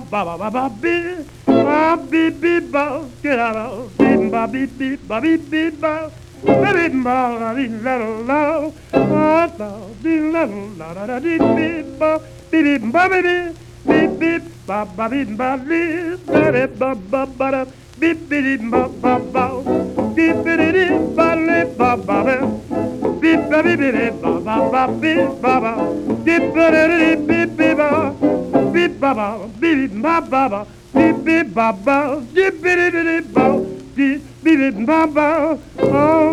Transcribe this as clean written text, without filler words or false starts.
ba ba ba ba beep ba beep beep ba get out beep ba beep beep ba beep beep ba ba beep ba la dee la la la la dee la la la la dee beep ba beep beep ba beep beep beep ba ba beep ba beep ba beep ba ba ba da beep beep ba ba ba beep beep ba le ba ba ba beep ba beep beep ba ba ba beep ba ba beep ba beep beep beep ba beep ba ba beep ba ba ba beep beep ba ba beep beep beep ba beep beep ba ba oh